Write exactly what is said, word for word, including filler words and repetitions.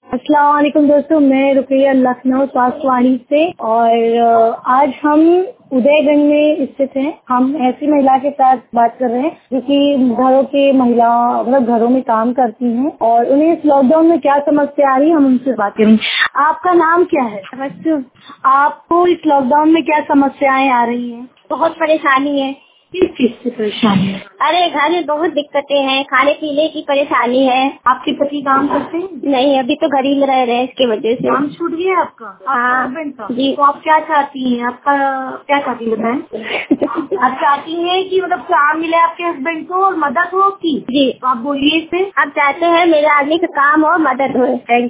अस्सलाम वालेकुम दोस्तों, मैं रुकैया लखनऊ स्वास्थ्यवाणी से और आज हम उदयगंज में स्थित हैं। हम ऐसी महिला के साथ बात कर रहे हैं जो कि घरों की महिला मतलब घरों में काम करती हैं और उन्हें इस लॉकडाउन में क्या समस्या आ रही है, हम उनसे बात करेंगे। आपका नाम क्या है? बच्चों आपको इस लॉकडाउन में क्या समस्याएं आ रही हैं? बहुत परेशानी है। किस चीज से परेशानी है? अरे घर में बहुत दिक्कतें हैं, खाने पीने की परेशानी है। आपके पति काम करते हैं? नहीं, अभी तो घर ही में रह रहे हैं, इसकी वजह से काम छूट गया आपका? हाँ हस्बैंड का? जी। तो आप क्या चाहती हैं? आपका क्या चाहती हैं बताएं? आप चाहती हैं कि मतलब काम मिले आपके हस्बैंड को और मदद हो की? जी। तो आप बोलिए इससे। आप चाहते हैं मेरे आदमी का काम हो, मदद हो। थैंक